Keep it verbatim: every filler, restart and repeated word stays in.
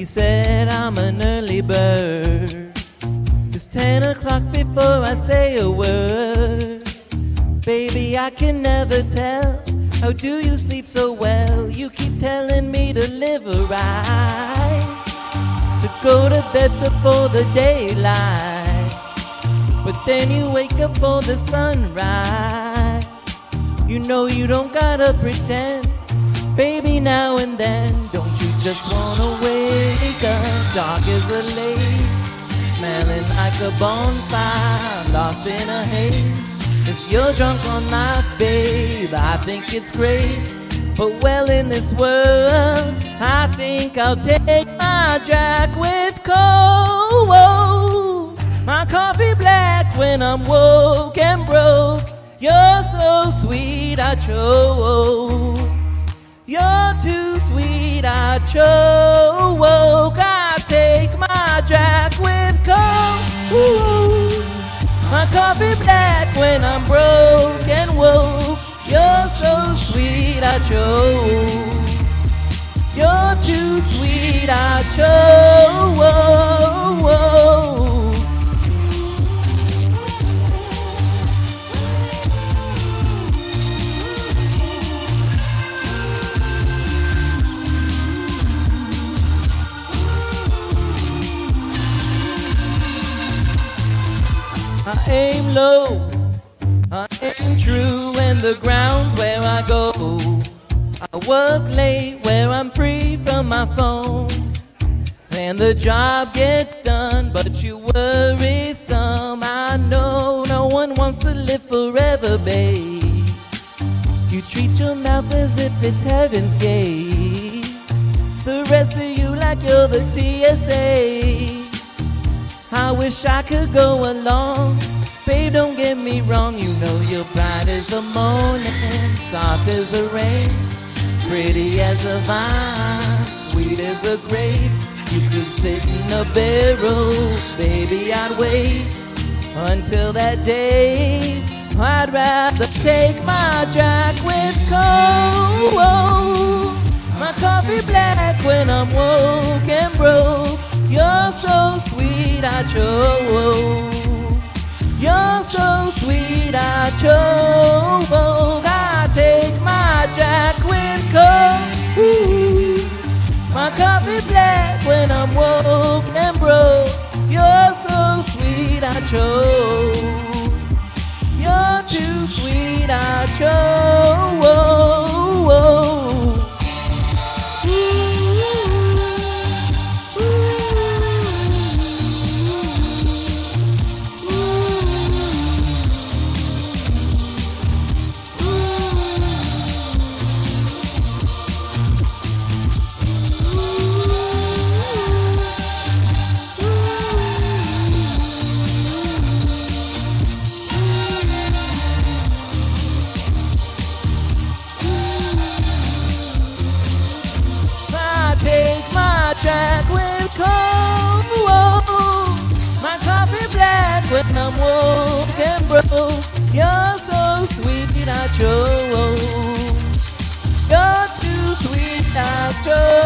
She said I'm an early bird. It's ten o'clock before I say a word. Baby, I can never tell. How do you sleep so well? You keep telling me to live right, to go to bed before the daylight, but then you wake up for the sunrise. You know you don't gotta pretend, baby, now and then. Don't you just wanna wake up, dark as a lake, smelling like a bonfire, lost in a haze. If you're drunk on my babe, I think it's great. But well, in this world, I think I'll take my Jack with coke, my coffee black when I'm woke and broke. You're so sweet, I choke. You're too sweet, I choke. I take my Jack with coke, my coffee black when I'm broke and woke. You're so sweet, I choke. You're too sweet, I choke. I aim low, I aim true, and the ground's where I go. I work late where I'm free from my phone, and the job gets done, but you worry some. I know no one wants to live forever, babe. You treat your mouth as if it's heaven's gate, the rest of you like you're the T S A. I wish I could go along, babe, don't get me wrong. You know you're bright as the morning, soft as the rain, pretty as a vine, sweet as a grape. You could sit in a barrel, baby, I'd wait until that day. I'd rather take my Jack with coke, my coffee black when I'm woke and broke. You're so sweet, I choke. You're so sweet, I choke. I take my Jack with coke, my coffee black when I'm woke and broke. You're so sweet, I choke. You're too sweet, I choke. Jack with coke, my coffee black when I'm woke and broke. You're so sweet, I choke. You're too sweet, I choke.